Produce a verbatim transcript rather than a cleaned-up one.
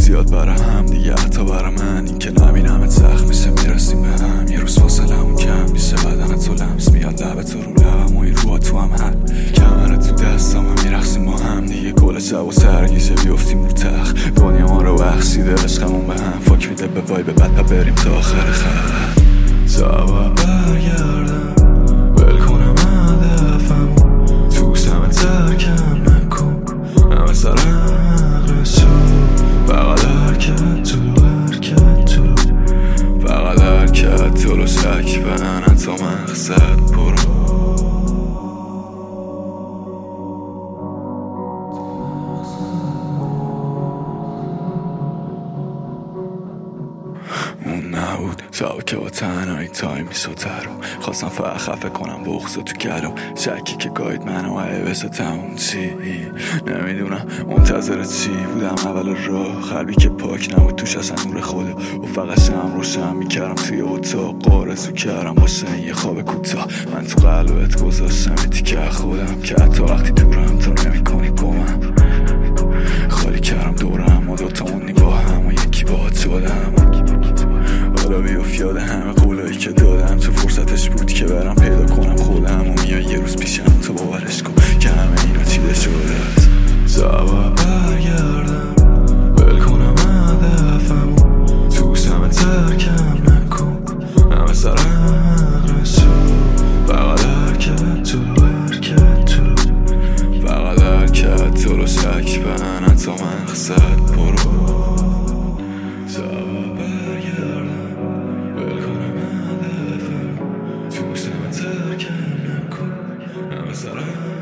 زیاد برای هم دیگه، حتی برای من این که نبینمت سخت میشه، میرسیم به هم یه روز فاصله همون کم میشه، بدنت تو لمس میاد لبت رو لبم و این روها تو هم حل کمرت تو دستم هم میرخسیم با هم دیگه، کل شب و سرگیشه بیفتیم رو تخت، دنیا ما رو بخشیده عشقمون به هم فاک میده به وای به بد و بریم تا آخر خط. شبا برگردم ول کنم هدفمو، تو سمت ترکم نکن همه سرم اغرشو، فقط حرکت جلو حرکت جلو، فقط حرکت جلو، شک به انت تا مقصد برو. اون نبود شب که با تنهایی تایم میشد رو، خواستم فقط خفه کنم بغض تو گلو، شکی که گاید منو بشه تموم چی نمیدونم منتظر چی بودم اول راه، قلبی که پاک نبود توش اصلا نور خدا، و فقط شم روشن میکردم توی اتاق، آرزو کردم واسه یه خواب کوتاه، من تو قلبت گذاشتم یه تیکه خودم که حتی وقتی دورم تو نمیکنی گمم، خالی کردم دورم و دوتامونی با هم و یکی باهات شدم، حالا بیفت یاد همه قولایی که دادم، تو فرصتش بود که برم پیدا کنم خودم و میای یه روز پیشم تو باورش کن که همه اینا چیده شده است. شبا برگردم ول کنم هدفمو، تو سمت ترکم نکن همه سرم اغرشو، فقط حرکت جلو حرکت جلو، فقط حرکت جلو، شک به انت تا مقصد برو. شبا برگردم ول کنم هدفمو، تو سمت ترکم نکن همه سرم